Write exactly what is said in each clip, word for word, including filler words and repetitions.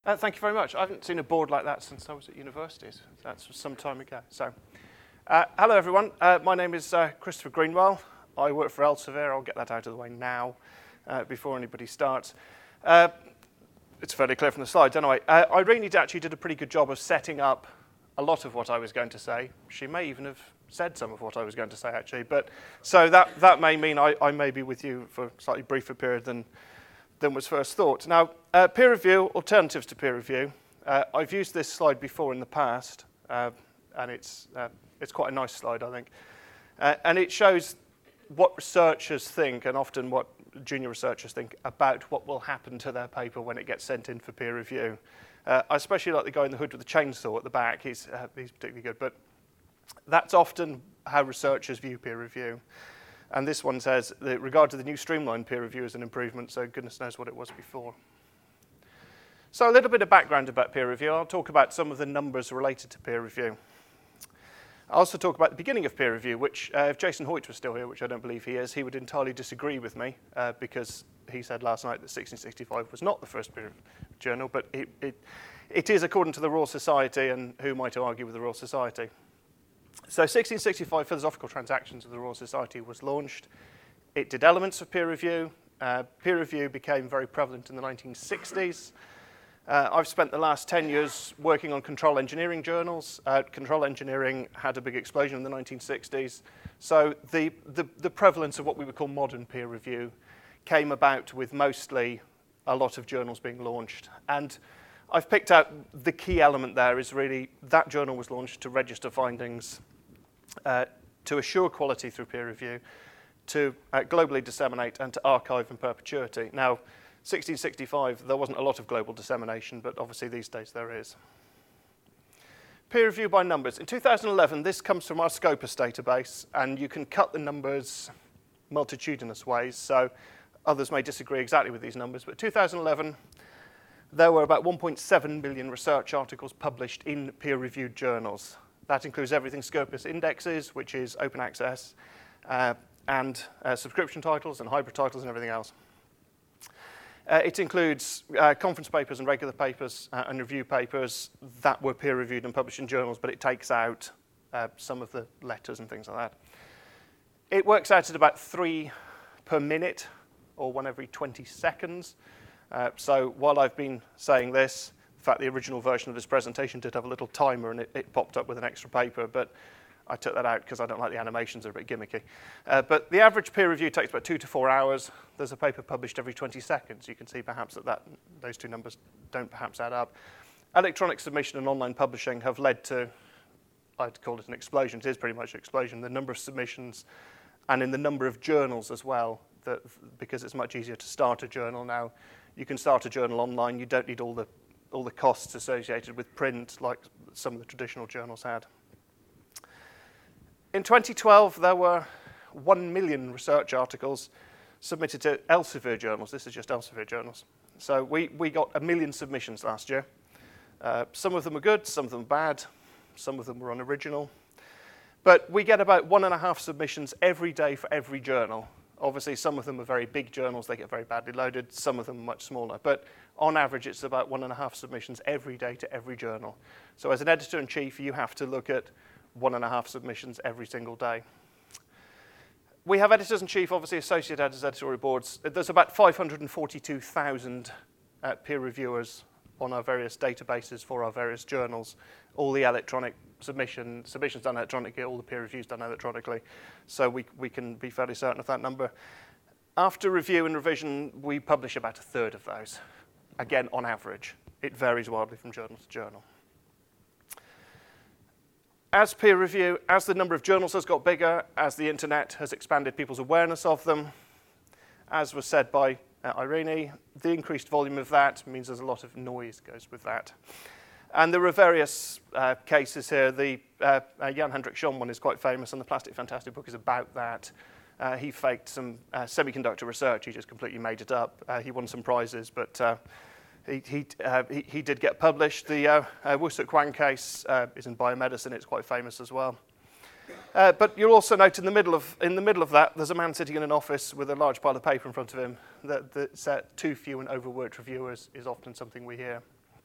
Uh, thank you very much. I haven't seen a board like that since I was at university. That's some time ago. So, uh, hello everyone. Uh, my name is uh, Christopher Greenwell. I work for Elsevier. I'll get that out of the way now, uh, before anybody starts. Uh, it's fairly clear from the slides anyway. Uh, Irene actually did a pretty good job of setting up a lot of what I was going to say. She may even have said some of what I was going to say actually. But so that, that may mean I, I may be with you for a slightly briefer period than than was first thought. Now, uh, peer review, alternatives to peer review. Uh, I've used this slide before in the past, uh, and it's, uh, it's quite a nice slide, I think. Uh, and it shows what researchers think, and often what junior researchers think, about what will happen to their paper when it gets sent in for peer review. Uh, I especially like the guy in the hood with the chainsaw at the back. He's, uh, he's particularly good. But that's often how researchers view peer review. And this one says that regard to the new streamlined peer review as an improvement, so goodness knows what it was before. So a little bit of background about peer review. I'll talk about some of the numbers related to peer review. I'll also talk about the beginning of peer review, which uh, if Jason Hoyt was still here, which I don't believe he is, he would entirely disagree with me uh, because he said last night that sixteen sixty-five was not the first peer journal, but it, it, it is according to the Royal Society, and who am I to argue with the Royal Society? So sixteen sixty-five Philosophical Transactions of the Royal Society was launched. It did elements of peer review. Uh, peer review became very prevalent in the nineteen sixties. Uh, I've spent the last ten years working on control engineering journals. Uh, control engineering had a big explosion in the nineteen sixties. So the, the, the prevalence of what we would call modern peer review came about with mostly a lot of journals being launched. And I've picked out the key element there is really that journal was launched to register findings, uh, to assure quality through peer review, to uh, globally disseminate, and to archive in perpetuity. Now, sixteen sixty-five, there wasn't a lot of global dissemination, but obviously these days there is. Peer review by numbers. In two thousand eleven, this comes from our Scopus database, and you can cut the numbers multitudinous ways, so others may disagree exactly with these numbers, but two thousand eleven, there were about one point seven million research articles published in peer-reviewed journals. That includes everything Scopus indexes, which is open access, uh, and uh, subscription titles and hybrid titles and everything else. Uh, it includes uh, conference papers and regular papers uh, and review papers that were peer-reviewed and published in journals, but it takes out uh, some of the letters and things like that. It works out at about three per minute, or one every twenty seconds. Uh, so while I've been saying this, in fact, the original version of this presentation did have a little timer, and it, it popped up with an extra paper, but I took that out because I don't like the animations, they're a bit gimmicky. Uh, but the average peer review takes about two to four hours. There's a paper published every twenty seconds. You can see perhaps that, that those two numbers don't perhaps add up. Electronic submission and online publishing have led to, I'd call it an explosion. It is pretty much an explosion. The number of submissions and in the number of journals as well, that, because it's much easier to start a journal now. You can start a journal online. You don't need all the, all the costs associated with print like some of the traditional journals had. In twenty twelve, there were one million research articles submitted to Elsevier journals. This is just Elsevier journals. So we, we got a million submissions last year. Uh, some of them were good, some of them bad, some of them were unoriginal. But we get about one and a half submissions every day for every journal. Obviously, some of them are very big journals. They get very badly loaded. Some of them are much smaller. But on average, it's about one and a half submissions every day to every journal. So as an editor-in-chief, you have to look at one and a half submissions every single day. We have editors-in-chief, obviously, associate editors, editorial boards. There's about five hundred forty-two thousand uh, peer reviewers on our various databases for our various journals. All the electronic submission, submissions done electronically, all the peer reviews done electronically. So we, we can be fairly certain of that number. After review and revision, we publish about a third of those. Again, on average. It varies wildly from journal to journal. As peer review, as the number of journals has got bigger, as the internet has expanded people's awareness of them, as was said by uh, Irene, the increased volume of that means there's a lot of noise goes with that. And there are various uh, cases here. The uh, uh, Jan Hendrik Schon one is quite famous, and the Plastic Fantastic book is about that. Uh, he faked some uh, semiconductor research. He just completely made it up. Uh, he won some prizes, but uh, he, he, uh, he, he did get published. The uh, uh, Woo-Suk Hwang case uh, is in biomedicine. It's quite famous as well. Uh, but you'll also note in the middle of in the middle of that, there's a man sitting in an office with a large pile of paper in front of him. That, that said, too few and overworked reviewers is often something we hear.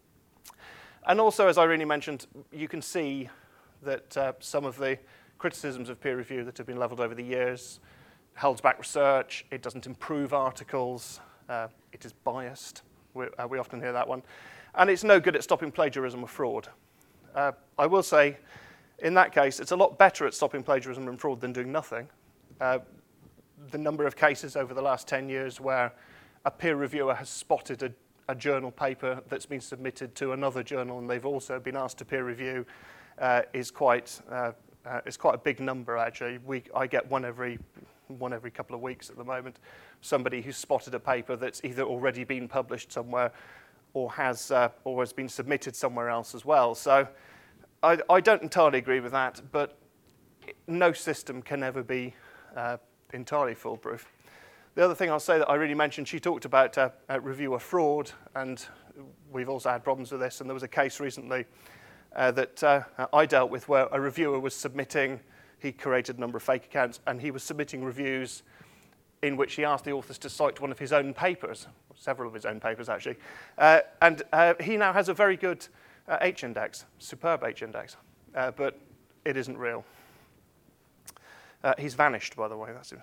And also, as Irene mentioned, you can see that uh, some of the criticisms of peer review that have been levelled over the years holds back research, it doesn't improve articles, uh, it is biased. We, uh, we often hear that one. And it's no good at stopping plagiarism or fraud. Uh, I will say, in that case, it's a lot better at stopping plagiarism and fraud than doing nothing. Uh, the number of cases over the last ten years where a peer reviewer has spotted a, a journal paper that's been submitted to another journal and they've also been asked to peer review uh, is quite uh, uh, is quite a big number, actually. We, I get one every one every couple of weeks at the moment. Somebody who's spotted a paper that's either already been published somewhere or has uh, or has been submitted somewhere else as well. So I, I don't entirely agree with that, but no system can ever be uh, entirely foolproof. The other thing I'll say that I really mentioned, she talked about uh, uh, reviewer fraud, and we've also had problems with this, and there was a case recently uh, that uh, I dealt with where a reviewer was submitting, he created a number of fake accounts, and he was submitting reviews in which he asked the authors to cite one of his own papers, several of his own papers actually, uh, and uh, he now has a very good uh, H-index, superb H-index, uh, but it isn't real. Uh, he's vanished, by the way. That's it.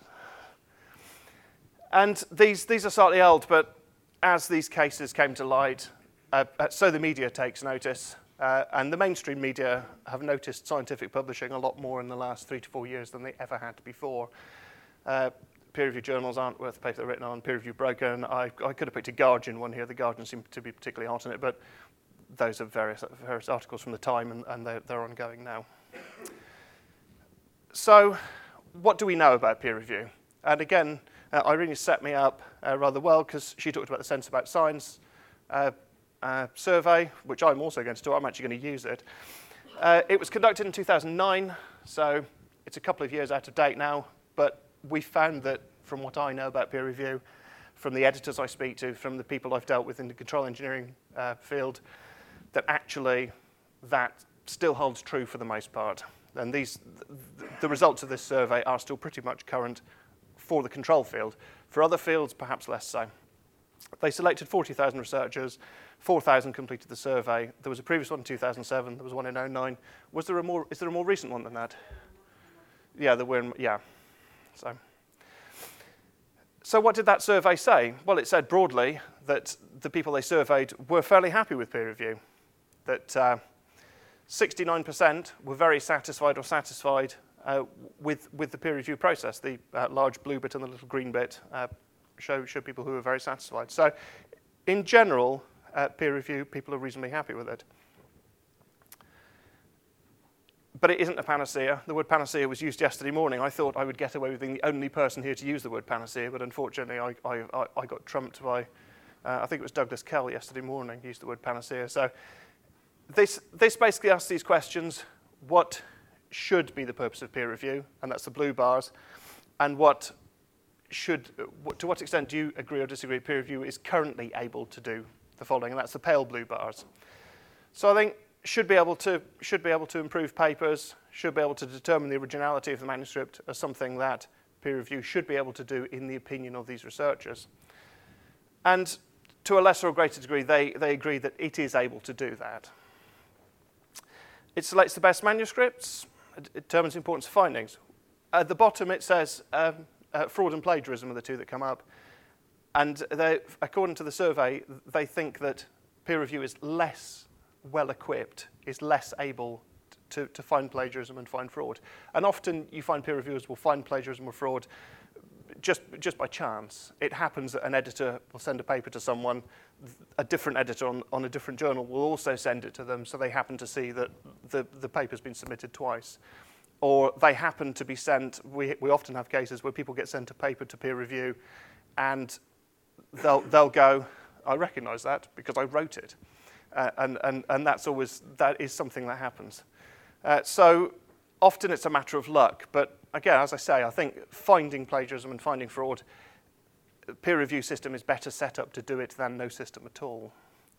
And these, these are slightly old, but as these cases came to light, uh, so the media takes notice, uh, and the mainstream media have noticed scientific publishing a lot more in the last three to four years than they ever had before. Uh, peer-reviewed journals aren't worth the paper they're written on. Peer-reviewed broken. I, I could have picked a Guardian one here. The Guardian seemed to be particularly hot on it, but those are various, various articles from the time, and, and they're, they're ongoing now. So what do we know about peer review? And again, uh, Irene set me up uh, rather well because she talked about the Sense About Science uh, uh, survey, which I'm also going to do. I'm actually going to use it. Uh, it was conducted in two thousand nine, so it's a couple of years out of date now, but we found that from what I know about peer review, from the editors I speak to, from the people I've dealt with in the control engineering uh, field, that actually that still holds true for the most part. And these, the results of this survey are still pretty much current for the control field. For other fields, perhaps less so. They selected forty thousand researchers, four thousand completed the survey. There was a previous one in two thousand seven, there was one in oh nine. Was there a more, is there a more recent one than that? Yeah, there were, yeah. So, so what did that survey say? Well, it said broadly that the people they surveyed were fairly happy with peer review. That uh, sixty-nine percent were very satisfied or satisfied uh, with, with the peer review process. The uh, large blue bit and the little green bit uh, show, show people who are very satisfied. So in general, uh, peer review, people are reasonably happy with it. But it isn't a panacea. The word panacea was used yesterday morning. I thought I would get away with being the only person here to use the word panacea, but unfortunately I, I, I got trumped by, uh, I think it was Douglas Kell yesterday morning used the word panacea. So this, this basically asks these questions: what should be the purpose of peer review? And that's the blue bars. And what should, what, to what extent do you agree or disagree peer review is currently able to do the following? And that's the pale blue bars. So I think should be able to should be able to improve papers, should be able to determine the originality of the manuscript as something that peer review should be able to do in the opinion of these researchers. And to a lesser or greater degree, they, they agree that it is able to do that. It selects the best manuscripts, it determines the importance of findings. At the bottom it says um, uh, fraud and plagiarism are the two that come up. And they, according to the survey, they think that peer review is less well-equipped, is less able to, to find plagiarism and find fraud. And often you find peer reviewers will find plagiarism or fraud just, just by chance. It happens that an editor will send a paper to someone, a different editor on, on a different journal will also send it to them, so they happen to see that the, the paper's been submitted twice. Or they happen to be sent, we, we often have cases where people get sent a paper to peer review and they'll, they'll go, I recognise that because I wrote it. Uh, and, and, and that's always, that is something that happens. Uh, so often it's a matter of luck, but again, as I say, I think finding plagiarism and finding fraud, the peer review system is better set up to do it than no system at all.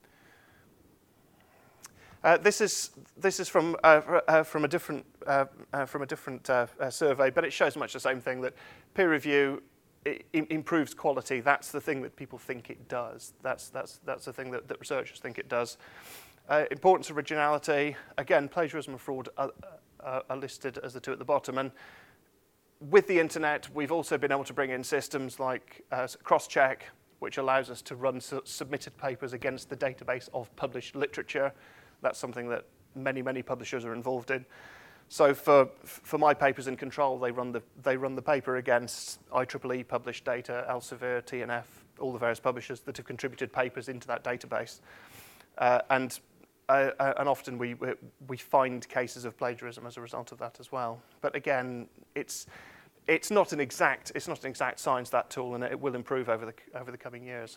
Uh, this is this is from uh, uh, from a different uh, uh, from a different uh, uh, survey, but it shows much the same thing, that peer review it improves quality. That's the thing that people think it does. That's that's that's the thing that, that researchers think it does. Uh, importance, originality. Again, plagiarism and fraud are, are, are listed as the two at the bottom. And with the internet, we've also been able to bring in systems like uh, cross-check, which allows us to run su submitted papers against the database of published literature. That's something that many, many publishers are involved in. So for, for my papers in Control, they run the, they run the paper against I triple E published data, Elsevier, T N F, all the various publishers that have contributed papers into that database. Uh, and, uh, and often we, we find cases of plagiarism as a result of that as well. But again, it's, it's, not an exact, it's not an exact science, that tool, and it will improve over the, over the coming years.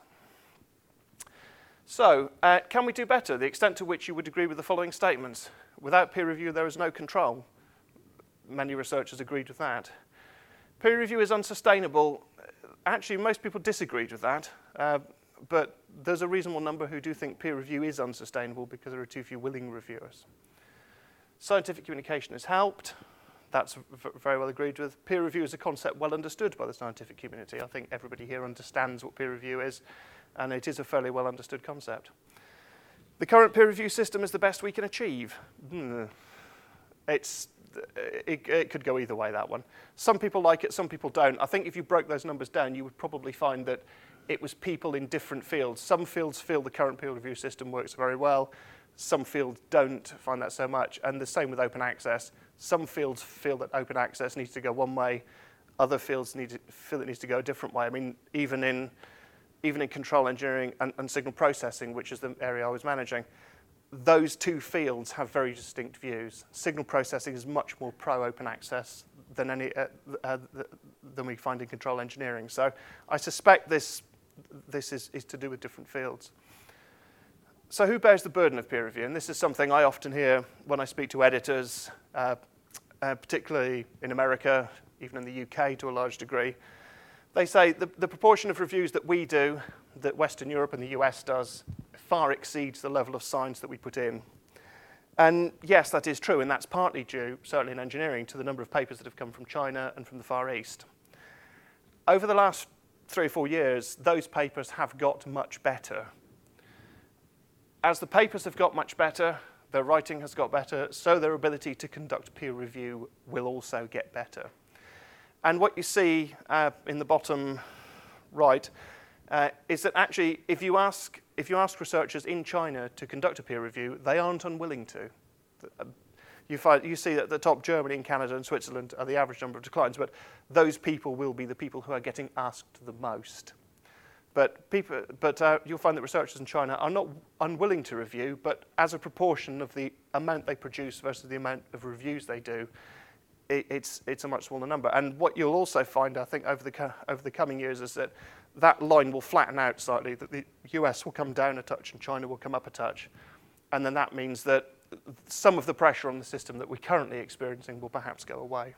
So, uh, can we do better? The extent to which you would agree with the following statements. Without peer review, there is no control. Many researchers agreed with that. Peer review is unsustainable. Actually, most people disagreed with that, uh, but there's a reasonable number who do think peer review is unsustainable because there are too few willing reviewers. Scientific communication has helped. That's very well agreed with. Peer review is a concept well understood by the scientific community. I think everybody here understands what peer review is, and it is a fairly well understood concept. The current peer review system is the best we can achieve. Hmm. It's, it, it could go either way, that one. Some people like it, some people don't. I think if you broke those numbers down, you would probably find that it was people in different fields. Some fields feel the current peer review system works very well. Some fields don't find that so much. And the same with open access. Some fields feel that open access needs to go one way. Other fields need to feel it needs to go a different way. I mean, even in even in control engineering and, and signal processing, which is the area I was managing, those two fields have very distinct views. Signal processing is much more pro-open access than, any, uh, uh, than we find in control engineering. So I suspect this, this is, is to do with different fields. So who bears the burden of peer review? And this is something I often hear when I speak to editors, uh, uh, particularly in America, even in the U K to a large degree. They say the, the proportion of reviews that we do, that Western Europe and the U S does, far exceeds the level of science that we put in. And yes, that is true, and that's partly due, certainly in engineering, to the number of papers that have come from China and from the Far East. Over the last three or four years, those papers have got much better. As the papers have got much better, their writing has got better, so their ability to conduct peer review will also get better. And what you see uh, in the bottom right uh, is that actually, if you ask if you ask researchers in China to conduct a peer review, they aren't unwilling to. You find you see that at the top, Germany and Canada and Switzerland are the average number of declines, but those people will be the people who are getting asked the most. But people, but uh, you'll find that researchers in China are not unwilling to review, but as a proportion of the amount they produce versus the amount of reviews they do, It's, it's a much smaller number. And what you'll also find, I think, over the, co over the coming years is that that line will flatten out slightly, that the U S will come down a touch and China will come up a touch. And then that means that some of the pressure on the system that we're currently experiencing will perhaps go away.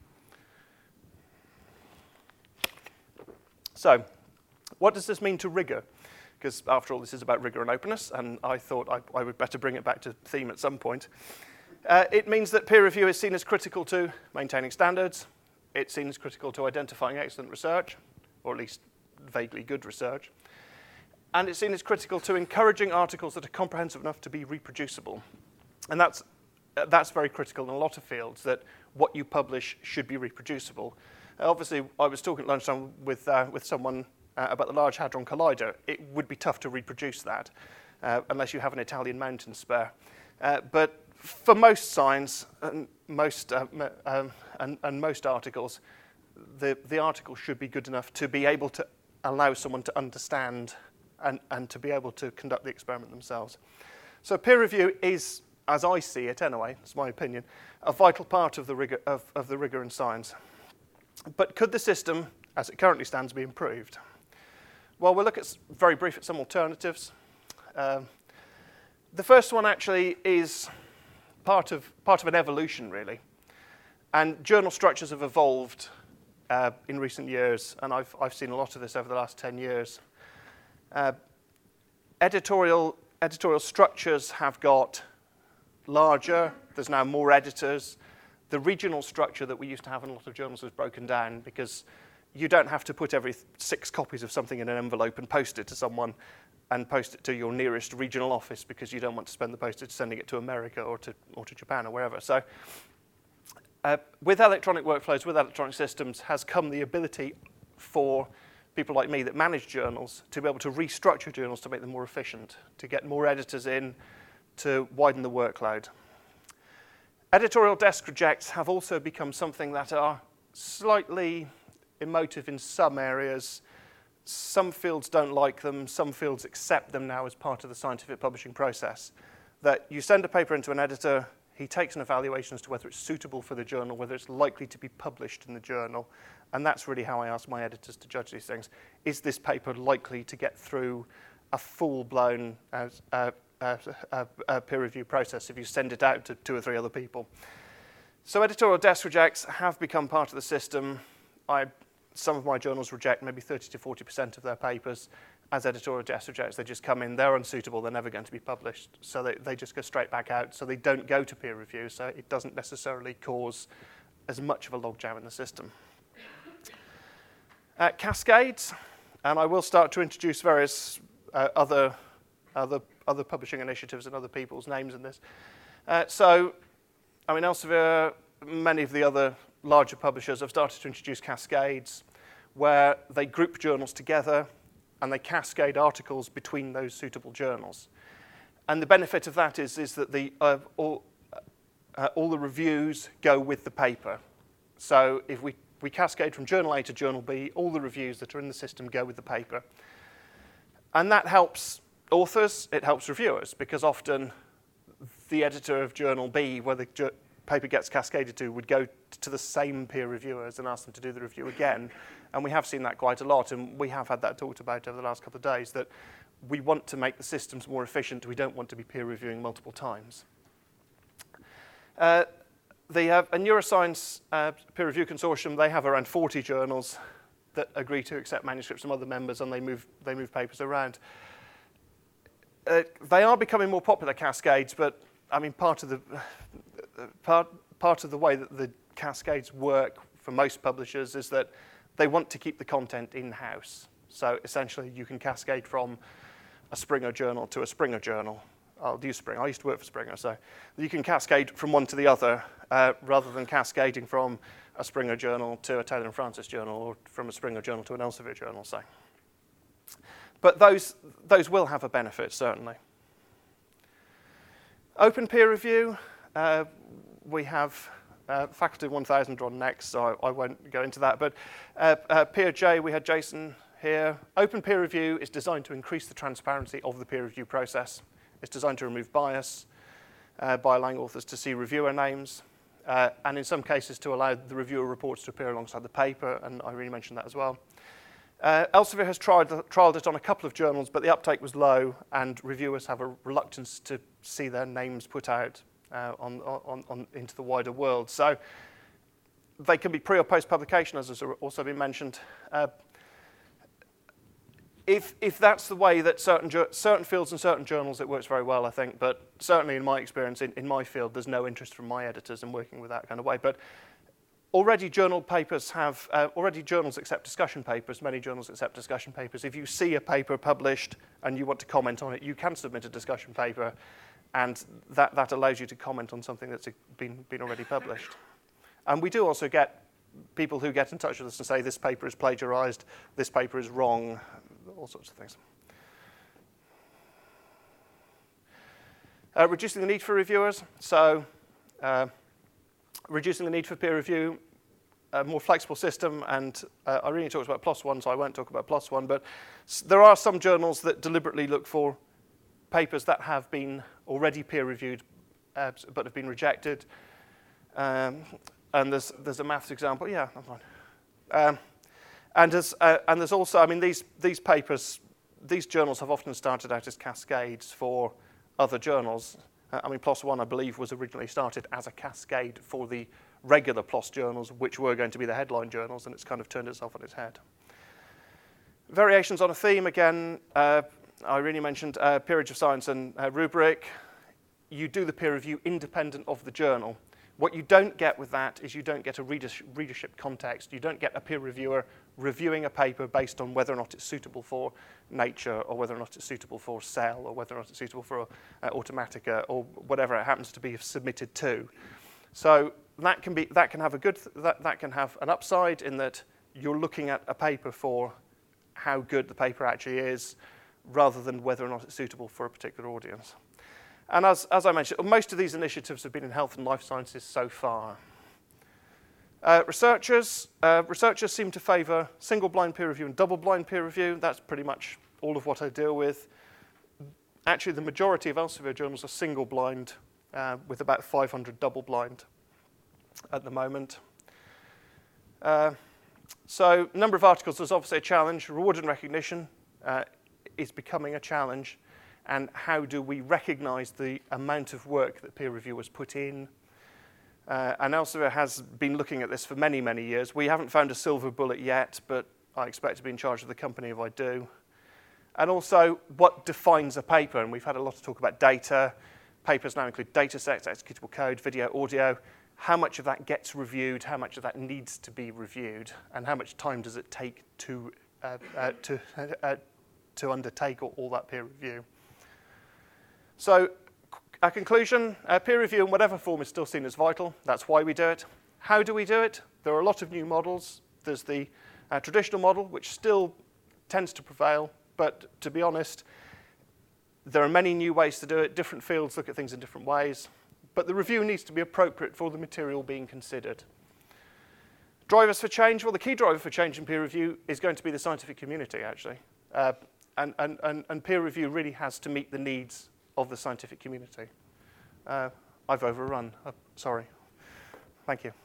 So, what does this mean to rigor? Because after all, this is about rigor and openness, and I thought I, I would better bring it back to theme at some point. Uh, it means that peer review is seen as critical to maintaining standards. It's seen as critical to identifying excellent research, or at least vaguely good research. And it's seen as critical to encouraging articles that are comprehensive enough to be reproducible. And that's, uh, that's very critical in a lot of fields, that what you publish should be reproducible. Uh, obviously, I was talking at lunchtime with, uh, with someone uh, about the Large Hadron Collider. It would be tough to reproduce that, uh, unless you have an Italian mountain spare. Uh, but for most science and most, uh, um, and, and most articles, the, the article should be good enough to be able to allow someone to understand and, and to be able to conduct the experiment themselves. So peer review is, as I see it anyway, it's my opinion, a vital part of the rigor, of, of the rigor in science. But could the system, as it currently stands, be improved? Well, we'll look at, very brief at some alternatives. Um, the first one actually is part of, part of an evolution, really. And journal structures have evolved uh, in recent years, and I've, I've seen a lot of this over the last ten years. Uh, editorial, editorial structures have got larger. There's now more editors. The regional structure that we used to have in a lot of journals has broken down because you don't have to put every six copies of something in an envelope and post it to someone and post it to your nearest regional office because you don't want to spend the postage sending it to America or to, or to Japan or wherever. So uh, with electronic workflows, with electronic systems, has come the ability for people like me that manage journals to be able to restructure journals to make them more efficient, to get more editors in, to widen the workload. Editorial desk rejects have also become something that are slightly emotive in some areas. Some fields don't like them, some fields accept them now as part of the scientific publishing process. That you send a paper into an editor, he takes an evaluation as to whether it's suitable for the journal, whether it's likely to be published in the journal, and that's really how I ask my editors to judge these things. Is this paper likely to get through a full-blown uh, uh, uh, uh, uh, peer review process if you send it out to two or three other people? So editorial desk rejects have become part of the system. I Some of my journals reject maybe thirty to forty percent of their papers as editorial desk rejects. They just come in, they're unsuitable, they're never going to be published. So they, they just go straight back out. So they don't go to peer review. So it doesn't necessarily cause as much of a logjam in the system. Uh, cascades, and I will start to introduce various uh, other, other, other publishing initiatives and other people's names in this. Uh, so, I mean, Elsevier, many of the other larger publishers have started to introduce cascades where they group journals together and they cascade articles between those suitable journals. And the benefit of that is, is that the, uh, all, uh, all the reviews go with the paper. So if we, we cascade from journal A to journal B, all the reviews that are in the system go with the paper. And that helps authors, it helps reviewers, because often the editor of journal B, where the ju- paper gets cascaded to, would go to the same peer reviewers and ask them to do the review again. And we have seen that quite a lot, and we have had that talked about over the last couple of days, that we want to make the systems more efficient. We don't want to be peer reviewing multiple times. Uh, they have a neuroscience uh, peer review consortium. They have around forty journals that agree to accept manuscripts from other members, and they move, they move papers around. Uh, they are becoming more popular, cascades, but I mean, part of the part part of the way that the cascades work for most publishers is that they want to keep the content in-house. So essentially, you can cascade from a Springer journal to a Springer journal. I'll use Springer. I used to work for Springer, so you can cascade from one to the other uh, rather than cascading from a Springer journal to a Taylor and Francis journal, or from a Springer journal to an Elsevier journal, say. But those those will have a benefit, certainly. Open peer review, uh, we have uh, Faculty one thousand on next, so I, I won't go into that. But uh, uh, PeerJ, we had Jason here. Open peer review is designed to increase the transparency of the peer review process. It's designed to remove bias uh, by allowing authors to see reviewer names, uh, and in some cases to allow the reviewer reports to appear alongside the paper, and I really mentioned that as well. Uh, Elsevier has tried, trialed it on a couple of journals, but the uptake was low, and reviewers have a reluctance to see their names put out uh, on, on, on into the wider world. So they can be pre or post publication, as has also been mentioned. Uh, if, if that's the way that certain, certain fields and certain journals, it works very well, I think. But certainly in my experience, in, in my field, there's no interest from my editors in working with that kind of way. But Already journal papers have, uh, already journals accept discussion papers. Many journals accept discussion papers. If you see a paper published and you want to comment on it, you can submit a discussion paper, and that, that allows you to comment on something that's been, been already published. And we do also get people who get in touch with us and say, this paper is plagiarized, this paper is wrong, all sorts of things. Uh, reducing the need for reviewers. So, uh, reducing the need for peer review, a more flexible system, and uh, Irene talks about PLOS ONE, so I won't talk about PLOS ONE, but there are some journals that deliberately look for papers that have been already peer-reviewed uh, but have been rejected. Um, and there's, there's a maths example. Yeah, I'm fine. Um, and, there's, uh, and there's also, I mean, these, these papers, these journals have often started out as cascades for other journals. I mean, PLOS ONE, I believe, was originally started as a cascade for the regular PLOS journals, which were going to be the headline journals, and it's kind of turned itself on its head. Variations on a theme, again, uh, I really mentioned uh, Peerage of Science and uh, Rubric. You do the peer review independent of the journal. What you don't get with that is you don't get a reader readership context. You don't get a peer reviewer reviewing a paper based on whether or not it's suitable for Nature, or whether or not it's suitable for Cell, or whether or not it's suitable for uh, Automatica, or whatever it happens to be submitted to. So that can be that can have a good th that that can have an upside in that you're looking at a paper for how good the paper actually is, rather than whether or not it's suitable for a particular audience. And as as I mentioned, most of these initiatives have been in health and life sciences so far. Uh, researchers, uh, researchers seem to favour single-blind peer review and double-blind peer review. That's pretty much all of what I deal with. Actually, the majority of Elsevier journals are single-blind, uh, with about five hundred double-blind at the moment. Uh, so, number of articles is obviously a challenge. Reward and recognition uh, is becoming a challenge. And how do we recognise the amount of work that peer reviewers put in? Uh, and Elsevier has been looking at this for many, many years. We haven't found a silver bullet yet, but I expect to be in charge of the company if I do. And also, what defines a paper? And we've had a lot of talk about data. Papers now include data sets, executable code, video, audio. How much of that gets reviewed? How much of that needs to be reviewed? And how much time does it take to, uh, uh, to, uh, to undertake all, all that peer review? So, our conclusion, uh, peer review in whatever form is still seen as vital. That's why we do it. How do we do it? There are a lot of new models. There's the uh, traditional model, which still tends to prevail. But to be honest, there are many new ways to do it. Different fields look at things in different ways. But the review needs to be appropriate for the material being considered. Drivers for change? Well, the key driver for change in peer review is going to be the scientific community, actually. Uh, and, and, and, and peer review really has to meet the needs of the scientific community. Uh, I've overrun. Uh, sorry. Thank you.